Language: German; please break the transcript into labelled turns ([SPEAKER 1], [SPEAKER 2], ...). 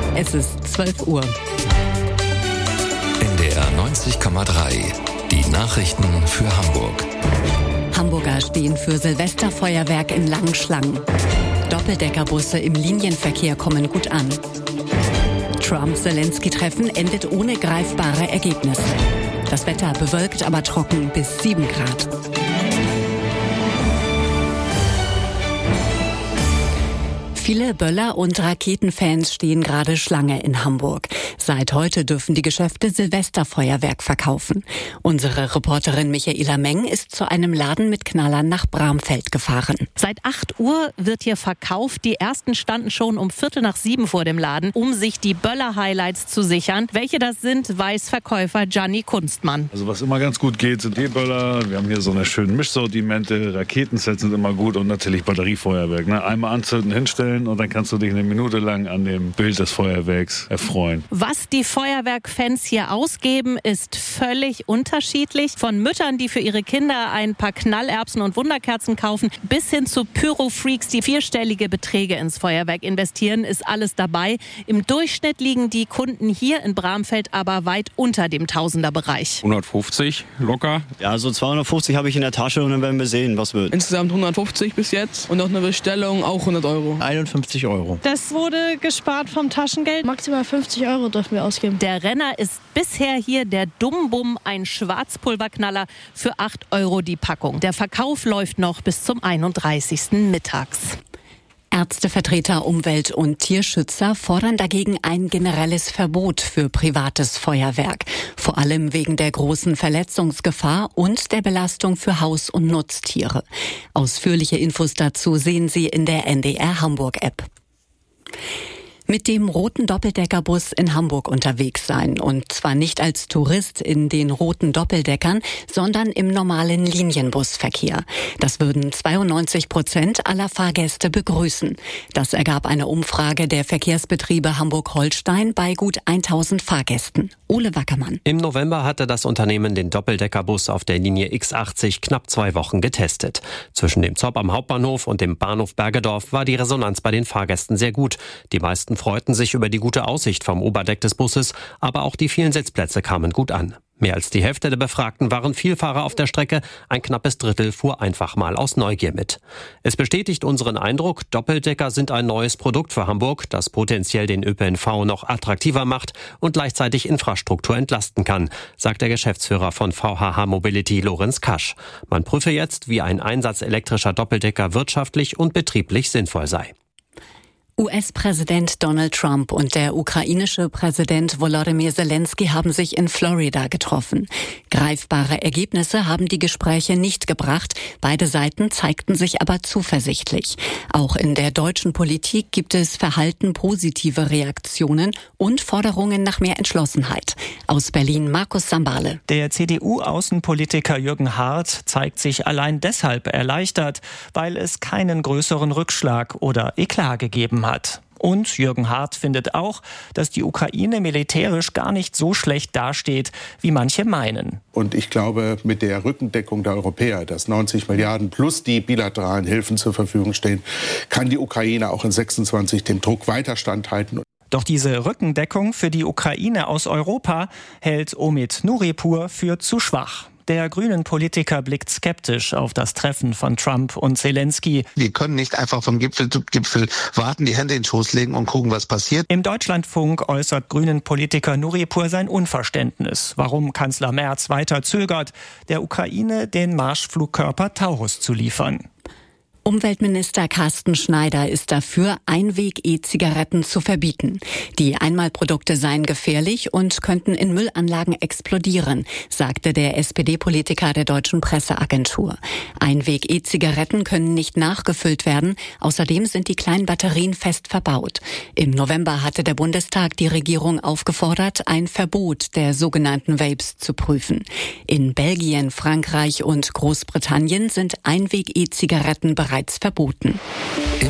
[SPEAKER 1] Es ist 12 Uhr.
[SPEAKER 2] NDR 90,3. Die Nachrichten für Hamburg.
[SPEAKER 1] Hamburger stehen für Silvesterfeuerwerk in langen Schlangen. Doppeldeckerbusse im Linienverkehr kommen gut an. Trump-Zelensky-Treffen endet ohne greifbare Ergebnisse. Das Wetter bewölkt, aber trocken bis 7 Grad. Viele Böller- und Raketenfans stehen gerade Schlange in Hamburg. Seit heute dürfen die Geschäfte Silvesterfeuerwerk verkaufen. Unsere Reporterin Michaela Meng ist zu einem Laden mit Knallern nach Bramfeld gefahren.
[SPEAKER 3] Seit 8 Uhr wird hier verkauft. Die ersten standen schon um 6:15 vor dem Laden, um sich die Böller-Highlights zu sichern. Welche das sind, weiß Verkäufer Gianni Kunstmann.
[SPEAKER 4] Also was immer ganz gut geht, sind E-Böller. Wir haben hier so eine schöne Mischsortimente. Raketensets sind immer gut und natürlich Batteriefeuerwerk. Einmal anzünden, hinstellen und dann kannst du dich eine Minute lang an dem Bild des Feuerwerks erfreuen.
[SPEAKER 3] Was die Feuerwerkfans hier ausgeben, ist völlig unterschiedlich. Von Müttern, die für ihre Kinder ein paar Knallerbsen und Wunderkerzen kaufen, bis hin zu Pyrofreaks, die 4-stellige Beträge ins Feuerwerk investieren, ist alles dabei. Im Durchschnitt liegen die Kunden hier in Bramfeld aber weit unter dem Tausenderbereich.
[SPEAKER 5] 150 locker.
[SPEAKER 6] Ja, so 250 habe ich in der Tasche und dann werden wir sehen, was wird.
[SPEAKER 7] Insgesamt 150 bis jetzt und noch eine Bestellung, auch 100 Euro.
[SPEAKER 6] 51 Euro.
[SPEAKER 3] Das wurde gespart vom Taschengeld.
[SPEAKER 8] Maximal 50 Euro dürfen wir ausgeben.
[SPEAKER 3] Der Renner ist bisher hier der Dumm-Bum, ein Schwarzpulverknaller für 8 Euro die Packung. Der Verkauf läuft noch bis zum 31. mittags.
[SPEAKER 1] Ärztevertreter, Umwelt- und Tierschützer fordern dagegen ein generelles Verbot für privates Feuerwerk. Vor allem wegen der großen Verletzungsgefahr und der Belastung für Haus- und Nutztiere. Ausführliche Infos dazu sehen Sie in der NDR Hamburg-App. Mit dem roten Doppeldeckerbus in Hamburg unterwegs sein. Und zwar nicht als Tourist in den roten Doppeldeckern, sondern im normalen Linienbusverkehr. Das würden 92% aller Fahrgäste begrüßen. Das ergab eine Umfrage der Verkehrsbetriebe Hamburg-Holstein bei gut 1000 Fahrgästen. Ole Wackermann.
[SPEAKER 9] Im November hatte das Unternehmen den Doppeldeckerbus auf der Linie X80 knapp 2 Wochen getestet. Zwischen dem Zopp am Hauptbahnhof und dem Bahnhof Bergedorf war die Resonanz bei den Fahrgästen sehr gut. Die meisten freuten sich über die gute Aussicht vom Oberdeck des Busses, aber auch die vielen Sitzplätze kamen gut an. Mehr als die Hälfte der Befragten waren Vielfahrer auf der Strecke, ein knappes Drittel fuhr einfach mal aus Neugier mit. Es bestätigt unseren Eindruck, Doppeldecker sind ein neues Produkt für Hamburg, das potenziell den ÖPNV noch attraktiver macht und gleichzeitig Infrastruktur entlasten kann, sagt der Geschäftsführer von VHH Mobility Lorenz Kasch. Man prüfe jetzt, wie ein Einsatz elektrischer Doppeldecker wirtschaftlich und betrieblich sinnvoll sei.
[SPEAKER 1] US-Präsident Donald Trump und der ukrainische Präsident Volodymyr Zelensky haben sich in Florida getroffen. Greifbare Ergebnisse haben die Gespräche nicht gebracht. Beide Seiten zeigten sich aber zuversichtlich. Auch in der deutschen Politik gibt es verhalten positive Reaktionen und Forderungen nach mehr Entschlossenheit. Aus Berlin Markus Sambale.
[SPEAKER 10] Der CDU-Außenpolitiker Jürgen Hart zeigt sich allein deshalb erleichtert, weil es keinen größeren Rückschlag oder Eklat gegeben hat. Und Jürgen Hart findet auch, dass die Ukraine militärisch gar nicht so schlecht dasteht, wie manche meinen.
[SPEAKER 11] Und ich glaube, mit der Rückendeckung der Europäer, dass 90 Milliarden plus die bilateralen Hilfen zur Verfügung stehen, kann die Ukraine auch in 26 dem Druck weiter standhalten.
[SPEAKER 10] Doch diese Rückendeckung für die Ukraine aus Europa hält Omid Nuripur für zu schwach. Der grünen Politiker blickt skeptisch auf das Treffen von Trump und Zelensky.
[SPEAKER 12] Wir können nicht einfach von Gipfel zu Gipfel warten, die Hände in den Schoß legen und gucken, was passiert.
[SPEAKER 10] Im Deutschlandfunk äußert grünen Politiker Nuripur sein Unverständnis, warum Kanzler Merz weiter zögert, der Ukraine den Marschflugkörper Taurus zu liefern.
[SPEAKER 1] Umweltminister Carsten Schneider ist dafür, Einweg-E-Zigaretten zu verbieten. Die Einmalprodukte seien gefährlich und könnten in Müllanlagen explodieren, sagte der SPD-Politiker der Deutschen Presseagentur. Einweg-E-Zigaretten können nicht nachgefüllt werden. Außerdem sind die kleinen Batterien fest verbaut. Im November hatte der Bundestag die Regierung aufgefordert, ein Verbot der sogenannten Vapes zu prüfen. In Belgien, Frankreich und Großbritannien sind Einweg-E-Zigaretten bereits verboten.